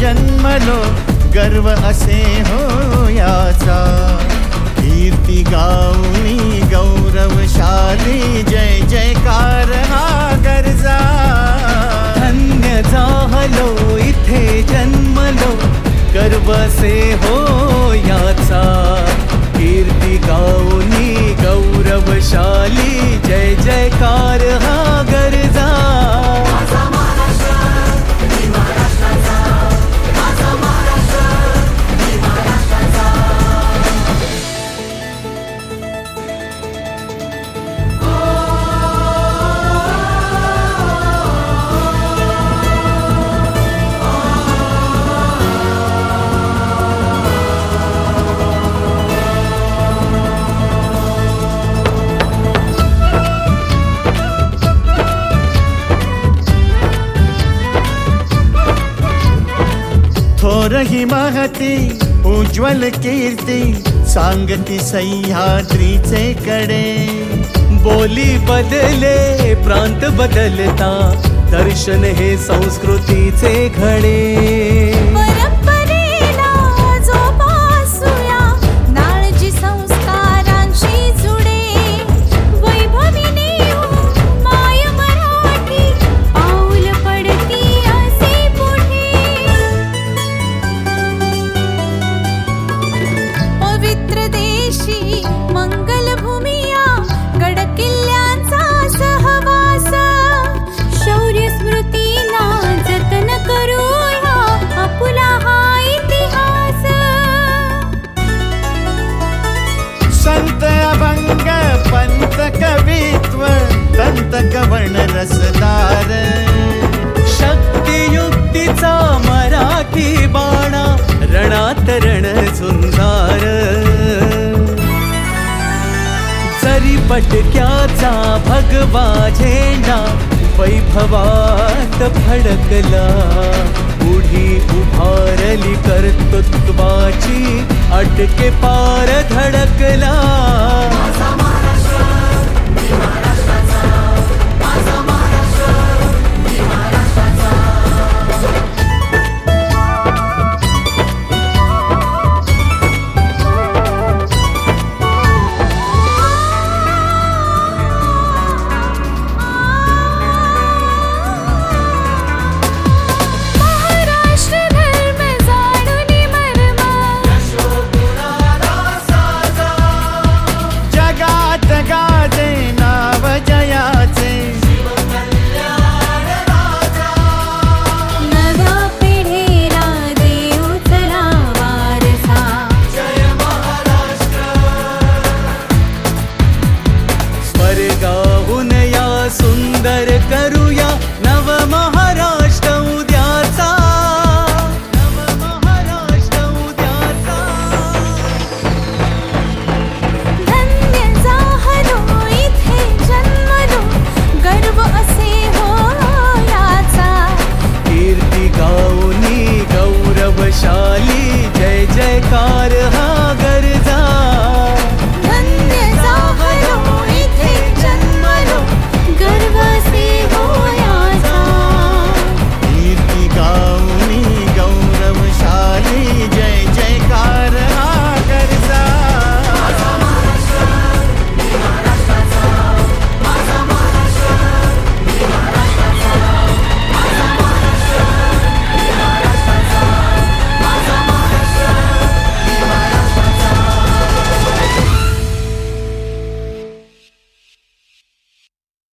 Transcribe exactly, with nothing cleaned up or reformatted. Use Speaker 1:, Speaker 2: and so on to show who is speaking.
Speaker 1: जन्मलो गर्व असे हो याचा, कीर्ती गाऊनी गौरवशाली जय जयकार हा गर्जा। धन्य झालो इथे जन्मलो गर्व असे हो याचा, कीर्ती गाऊनी गौरवशाली जय जयकार हा गर्जा। थोर ही महती उज्ज्वल कीर्ती सांगती सह्याद्रीचे कडे, बोली बदले प्रांत बदलता दर्शन हे संस्कृतीचे घडे। संत अभंग पंत कवित्व दंत कवण रसदार, शक्तियुक्तीचा मराठी बाणा रणात रण झुंजार। जरी पटक्याचा भगवा झेंडा वैभवात फडकला, उडी उभारली कर्तृत्वाची अटके पार धडकला।